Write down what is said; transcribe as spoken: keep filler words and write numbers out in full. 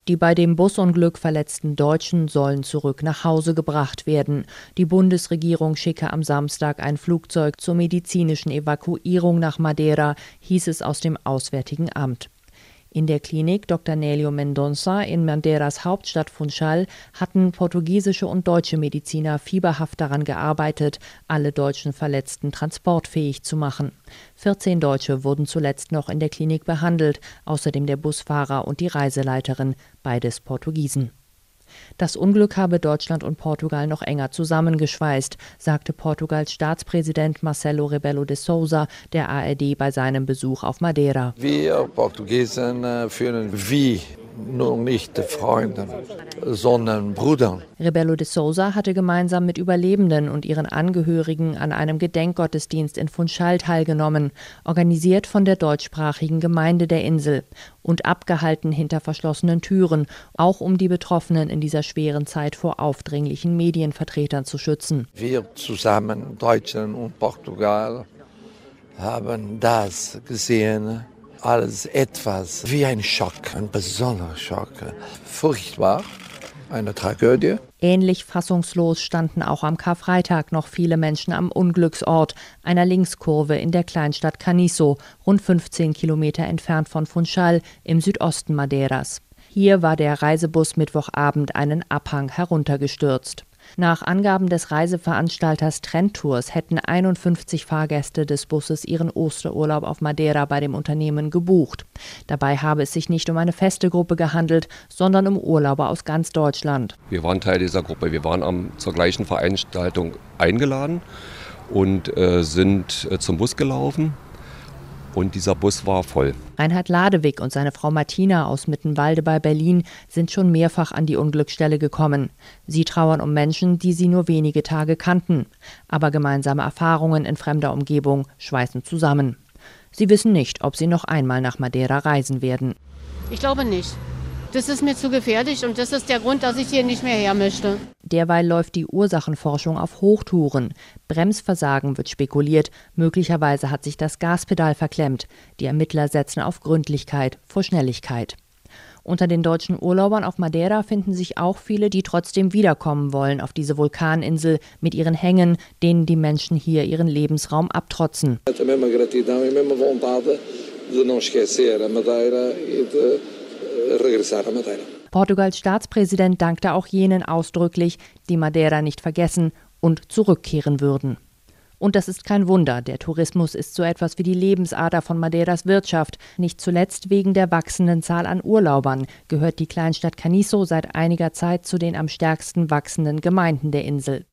Die bei dem Busunglück verletzten Deutschen sollen zurück nach Hause gebracht werden. Die Bundesregierung schicke am Samstag ein Flugzeug zur medizinischen Evakuierung nach Madeira, hieß es aus dem Auswärtigen Amt. In der Klinik Doktor Nélio Mendonça in Madeiras Hauptstadt Funchal hatten portugiesische und deutsche Mediziner fieberhaft daran gearbeitet, alle deutschen Verletzten transportfähig zu machen. vierzehn Deutsche wurden zuletzt noch in der Klinik behandelt, außerdem der Busfahrer und die Reiseleiterin, beides Portugiesen. Das Unglück habe Deutschland und Portugal noch enger zusammengeschweißt, sagte Portugals Staatspräsident Marcelo Rebelo de Sousa der A R D bei seinem Besuch auf Madeira. Wir Portugiesen fühlen wie nur nicht Freunde, sondern Brüder. Rebelo de Sousa hatte gemeinsam mit Überlebenden und ihren Angehörigen an einem Gedenkgottesdienst in Funchal teilgenommen, organisiert von der deutschsprachigen Gemeinde der Insel und abgehalten hinter verschlossenen Türen, auch um die Betroffenen in dieser schweren Zeit vor aufdringlichen Medienvertretern zu schützen. Wir zusammen, Deutschland und Portugal, haben das gesehen. Alles etwas wie ein Schock, ein besonderer Schock. Furchtbar, eine Tragödie. Ähnlich fassungslos standen auch am Karfreitag noch viele Menschen am Unglücksort, einer Linkskurve in der Kleinstadt Caniço, rund fünfzehn Kilometer entfernt von Funchal im Südosten Madeiras. Hier war der Reisebus Mittwochabend einen Abhang heruntergestürzt. Nach Angaben des Reiseveranstalters Trendtours hätten einundfünfzig Fahrgäste des Busses ihren Osterurlaub auf Madeira bei dem Unternehmen gebucht. Dabei habe es sich nicht um eine feste Gruppe gehandelt, sondern um Urlauber aus ganz Deutschland. Wir waren Teil dieser Gruppe. Wir waren am, zur gleichen Veranstaltung eingeladen und äh, sind äh, zum Bus gelaufen. Und dieser Bus war voll. Reinhard Ladewig und seine Frau Martina aus Mittenwalde bei Berlin sind schon mehrfach an die Unglücksstelle gekommen. Sie trauern um Menschen, die sie nur wenige Tage kannten. Aber gemeinsame Erfahrungen in fremder Umgebung schweißen zusammen. Sie wissen nicht, ob sie noch einmal nach Madeira reisen werden. Ich glaube nicht. Das ist mir zu gefährlich und das ist der Grund, dass ich hier nicht mehr her möchte. Derweil läuft die Ursachenforschung auf Hochtouren. Bremsversagen wird spekuliert. Möglicherweise hat sich das Gaspedal verklemmt. Die Ermittler setzen auf Gründlichkeit vor Schnelligkeit. Unter den deutschen Urlaubern auf Madeira finden sich auch viele, die trotzdem wiederkommen wollen auf diese Vulkaninsel mit ihren Hängen, denen die Menschen hier ihren Lebensraum abtrotzen. Portugals Staatspräsident dankte auch jenen ausdrücklich, die Madeira nicht vergessen und zurückkehren würden. Und das ist kein Wunder, der Tourismus ist so etwas wie die Lebensader von Madeiras Wirtschaft. Nicht zuletzt wegen der wachsenden Zahl an Urlaubern gehört die Kleinstadt Caniço seit einiger Zeit zu den am stärksten wachsenden Gemeinden der Insel.